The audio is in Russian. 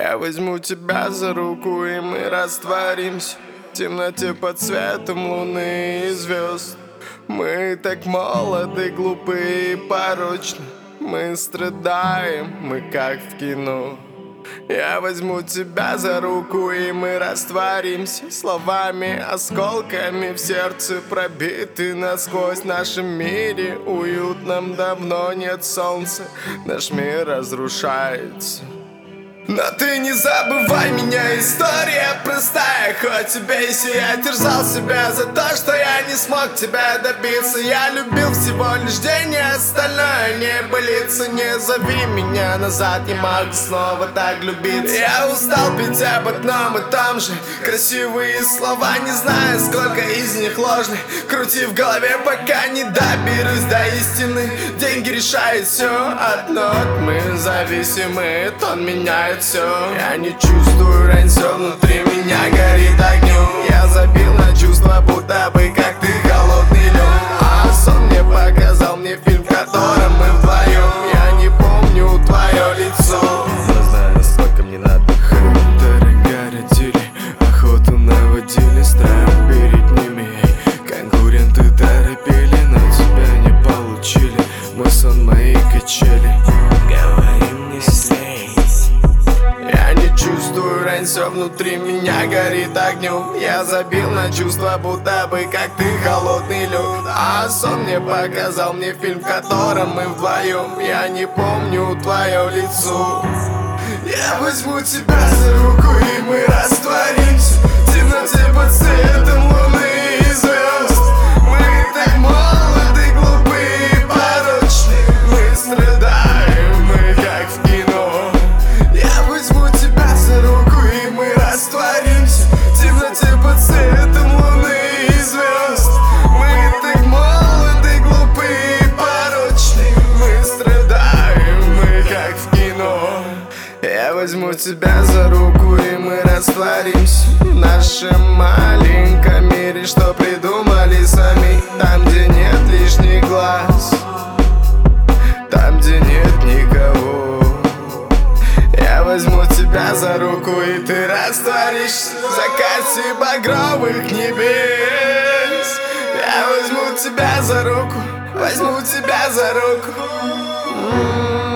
Я возьму тебя за руку, и мы растворимся в темноте под светом луны и звезд. Мы так молоды, глупы и порочны. Мы страдаем, мы как в кино. Я возьму тебя за руку, и мы растворимся словами, осколками в сердце пробиты насквозь. В нашем мире уютном давно нет солнца, наш мир разрушается. Но ты не забывай меня, история простая. Хоть убейся, я терзал себя за то, что я не смог тебя добиться. Я любил всего лишь день, и остальное не болится. Не зови меня назад, не могу снова так любиться. Я устал петь об одном и том же. Красивые слова, не знаю, сколько из них ложны. Крути в голове, пока не доберусь до истины. Деньги решают все, от нот мы зависимы. Тон меняет все. Я не чувствую рань, все внутри меня горит огнем. Я забил на чувства, будто бы как ты холодный лед. А сон мне показал мне фильм, в котором мы вдвоем. Я не помню твое лицо, но знаю, сколько мне надо. Хантеры городили, охоту наводили, страх перед ними. Конкуренты торопили, но тебя не получили. Мой сон, мои качели. Говори мне здесь. Я не чувствую рань, все внутри меня горит огнем. Я забил на чувства, будто бы как ты холодный лед. А сон мне показал мне фильм, в котором мы вдвоем. Я не помню твое лицо. Я возьму тебя за руку, и мы растворимся в темноте под светом луны и звезд. Мы так молоды, глупы и порочны. Мы страдаем, мы как в кино. Я возьму тебя за руку, и мы растворимся в темноте под светом луны и звезд. Мы так молоды, глупы и порочны. Мы страдаем, мы как в кино. Я возьму тебя за руку, и мы растворимся в нашем маленьком мире, что придумали сами. Там, где нет лишних глаз, там, где нет никого. Я возьму тебя за руку, и ты растворишься в закате багровых небес. Я возьму тебя за руку, возьму тебя за руку.